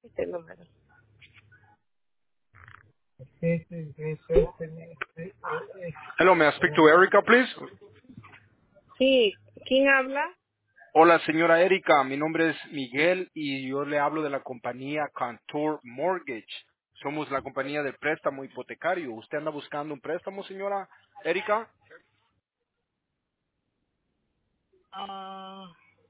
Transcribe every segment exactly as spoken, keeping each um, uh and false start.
Este número. Hello, may I speak to Erica, please? Sí, ¿quién habla? Hola, señora Erika. Mi nombre es Miguel y yo le hablo de la compañía Contour Mortgage. Somos la compañía del préstamo hipotecario. ¿Usted anda buscando un préstamo, señora Erika? Ah,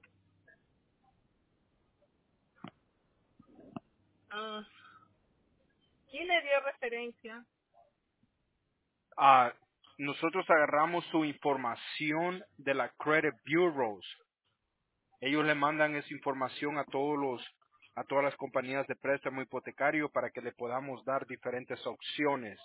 ah, ¿quién le dio referencia? Ah, nosotros agarramos su información de la Credit Bureaus. Ellos le mandan esa información a todos los, a todas las compañías de préstamo hipotecario para que le podamos dar diferentes opciones.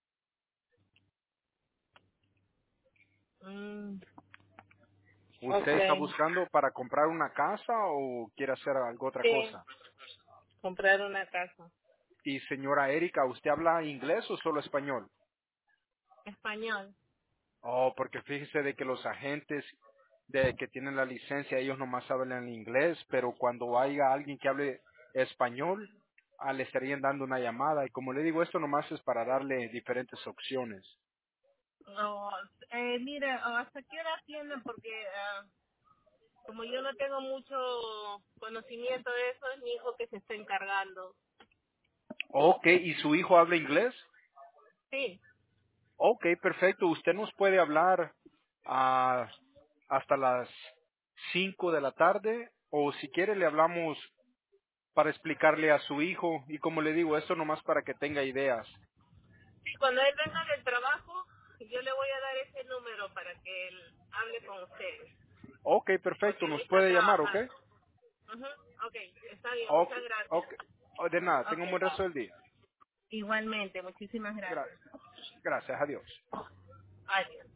Mm, ¿Usted está ok. buscando para comprar una casa o quiere hacer algo otra Sí, cosa? comprar una casa. Y señora Erika, ¿usted habla inglés o solo español? Español. Oh, porque fíjese de que los agentes de que tienen la licencia, ellos nomás hablan inglés, pero cuando haya alguien que hable español, ah, le estarían dando una llamada. Y como le digo, esto nomás es para darle diferentes opciones. No, eh, mire, ¿hasta qué hora tienen? Porque ah, como yo no tengo mucho conocimiento de eso, es mi hijo que se está encargando. Ok, ¿y su hijo habla inglés? Sí, Ok, perfecto. Usted nos puede hablar ah, hasta las cinco de la tarde o si quiere le hablamos para explicarle a su hijo y como le digo, esto nomás para que tenga ideas. sí, cuando él venga del trabajo, yo le voy a dar ese número para que él hable con ustedes, Ok, perfecto, porque él nos está puede llamar, ¿ok? trabajando. Ujú, ok, está bien, Ok, muchas gracias. ok. Oh, de nada, tenga Ok, un buen resto del día. igualmente, muchísimas Gra- gracias. gracias, adiós. Adiós.